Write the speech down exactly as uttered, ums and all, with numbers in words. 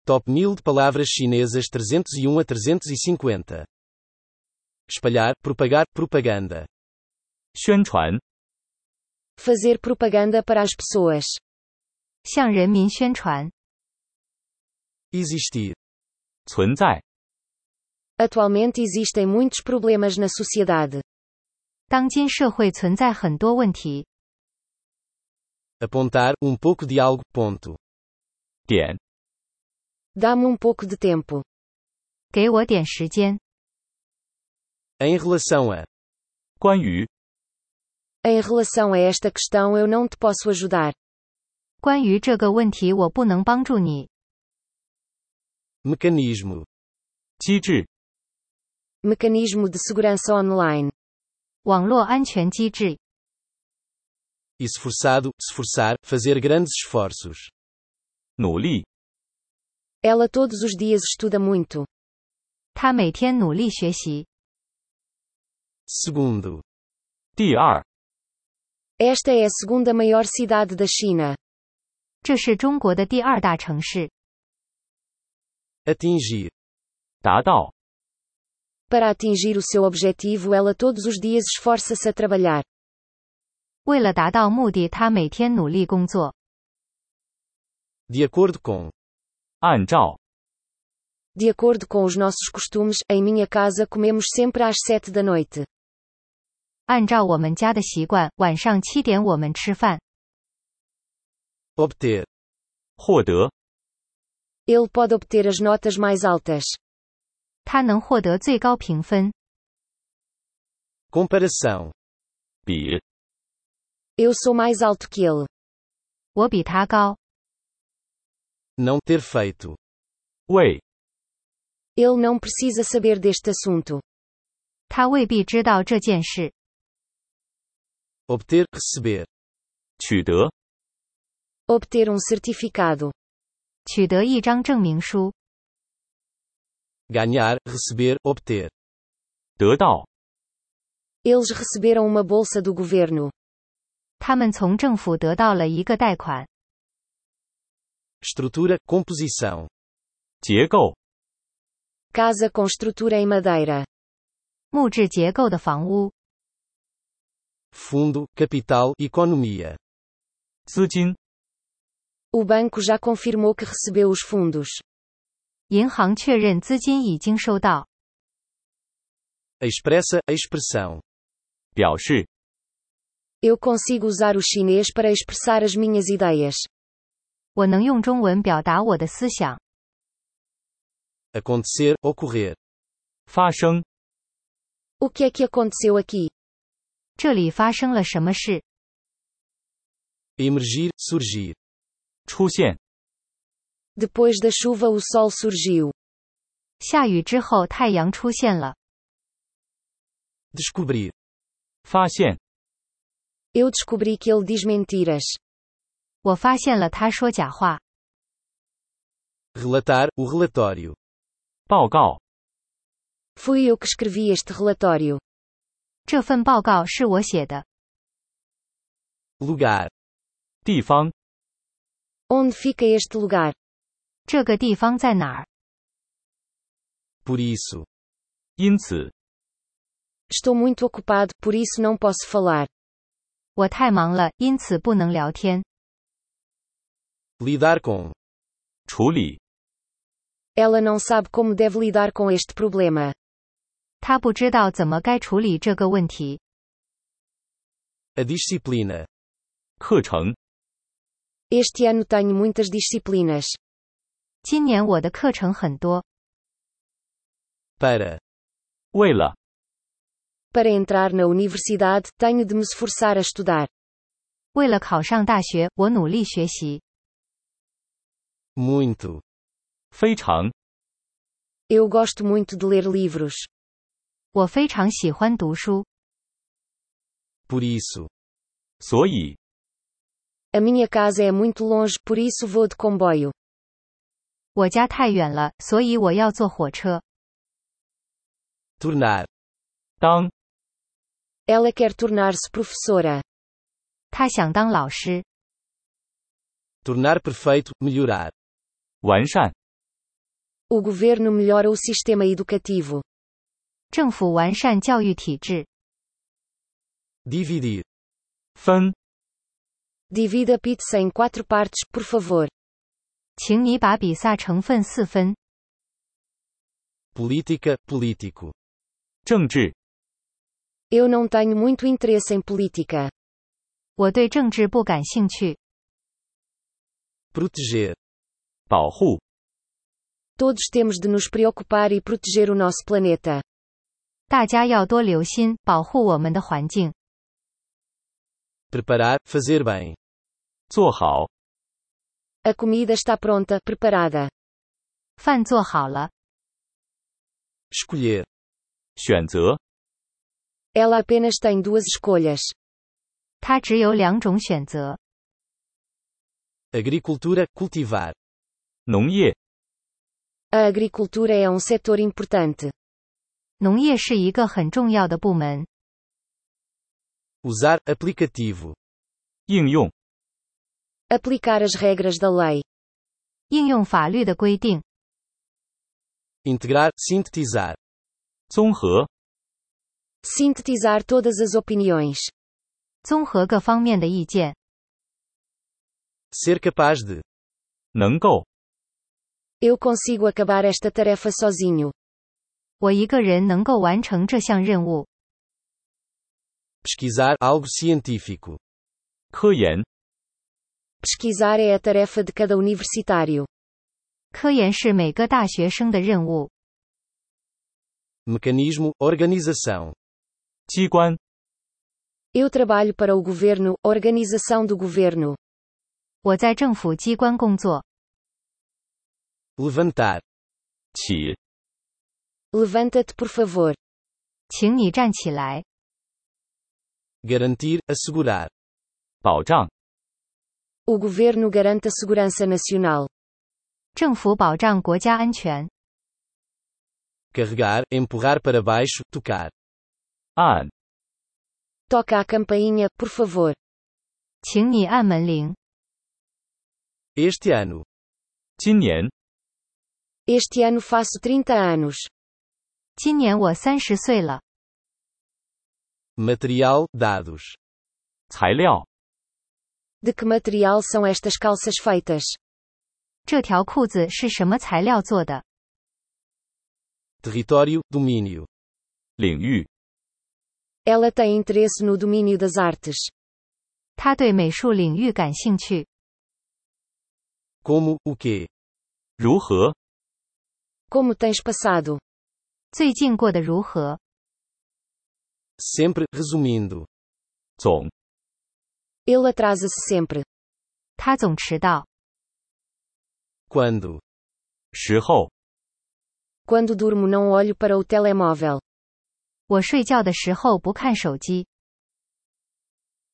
Top mil de palavras chinesas trezentos e um a trezentos e cinquenta. Espalhar, propagar, propaganda. 宣传 Fazer propaganda para as pessoas. 向人民宣传。 Existir. 存在 Atualmente existem muitos problemas na sociedade. 当今社会存在很多问题。 Apontar, um pouco de algo, ponto. 点 Dá-me um pouco de tempo. 给我点时间。 Em relação a. 关于 Em relação a esta questão eu não te posso ajudar. 关于这个问题我不能帮助你。 Mecanismo. 机制 Mecanismo de segurança online. 网络安全机制。 Esforçado, esforçar, fazer grandes esforços. 努力 Ela todos os dias estuda muito. 他每天努力学习。 Segundo. 第二 Esta é a segunda maior cidade da China. 这是中国的第二大城市。 Atingir. 达到 Para atingir o seu objetivo ela todos os dias esforça-se a trabalhar. 为了达到目的，他每天努力工作。 De acordo com. 按照 De acordo com os nossos costumes, em minha casa comemos sempre às sete da noite. 按照我们家的习惯，晚上七点我们吃饭。 Obter. 获得 Ele pode obter as notas mais altas. 他能获得最高评分。 Comparação. 比 Eu sou mais alto que ele. 我比他高。 Não ter feito. 为 Ele não precisa saber deste assunto. 他未必知道这件事。 Obter, receber. 取得 Obter um certificado. 取得一张证明书。 Ganhar, receber, obter. 得到 Eles receberam uma bolsa do governo. 他们从政府得到了一个贷款。 Estrutura, composição. 结构 Casa com estrutura em madeira. 木质结构的房屋。 Fundo, capital, economia. 资金 O banco já confirmou que recebeu os fundos. 银行确认资金已经收到。 Expressa, expressão. 表示 Eu consigo usar o chinês para expressar as minhas ideias. 我能用中文表达我的思想。 Acontecer, ocorrer. 发生 O que é que aconteceu aqui? 这里发生了什么事？ Emergir, surgir. 出现 Depois da chuva o sol surgiu. 下雨之后太阳出现了。 Descobrir. 发现 Eu descobri que ele diz mentiras. 我发现了他说假话。 Relatar, o relatório. 报告 Fui eu que escrevi este relatório. 这份报告是我写的。 Lugar. 地方 Onde fica este lugar? 这个地方在哪儿？ Por isso. 因此 Estou muito ocupado, por isso não posso falar. 我太忙了，因此不能聊天。 Lidar com. 处理 Ela não sabe como deve lidar com este problema. 他不知道怎么该处理这个问题。 A disciplina. 课程 Este ano tenho muitas disciplinas. 今年我的课程很多。 Para. 为了 Para entrar na universidade, tenho de me esforçar a estudar. 为了考上大学，我努力学习。 Muito. 非常 Eu gosto muito de ler livros. 我非常喜欢读书。 Por isso. 所以 A minha casa é muito longe, por isso vou de comboio. 我家太远了，所以我要坐火车。 Tornar. 当 Ela quer tornar-se professora. 他想当老师。 Tornar perfeito, melhorar. 完善 O governo melhora o sistema educativo. 政府完善教育体制。 Dividir. 分， Divida a pizza em quatro partes, por favor. 请你把比萨成分四分。 Política, político. 政治， Eu não tenho muito interesse em política. 我对政治不感兴趣。 Proteger. 保护， Todos temos de nos preocupar e proteger o nosso planeta. 大家要多留心，保护我们的环境。 Preparar, fazer bem. 做好， A comida está pronta, preparada. 饭做好了， Escolher. 选择， Ela apenas tem duas escolhas. 它只有两种选择。 Agricultura, cultivar. 农业， A agricultura é um setor importante. 农业是一个很重要的部门。 Usar, aplicativo. 应用， Aplicar as regras da lei. 应用法律的规定。 Integrar, sintetizar. 综合， Sintetizar todas as opiniões. 综合各方面的意见。 Ser capaz de. 能够， Eu consigo acabar esta tarefa sozinho. 我一个人能够完成这项任务。 Pesquisar, algo científico. 科研， Pesquisar é a tarefa de cada universitário. 科研是每个大学生的任务。 Mecanismo, organização. 机关， Eu trabalho para o governo, organização do governo. 我在政府机关工作。 Levantar. 起， Levanta-te, por favor. 请你站起来。 Garantir, assegurar. 保障， O governo garante a segurança nacional. 政府保障国家安全。 Carregar, empurrar para baixo, tocar. 按， Toca a campainha, por favor. 请你按门铃。 Este ano. 今年， Este ano faço trinta anos. 今年我三十岁了。 Material, dados. 材料， De que material são estas calças feitas? 这条裤子是什么材料做的？ Território, domínio. 领域， Ela tem interesse no domínio das artes. 他对美术领域感兴趣。 Como, o quê? 如何， Como tens passado? 最近过得如何？ Sempre, resumindo. 总， Ele atrasa-se sempre. 他总迟到。 Quando. 时候， Quando durmo não olho para o telemóvel. 我睡觉的时候不看手机。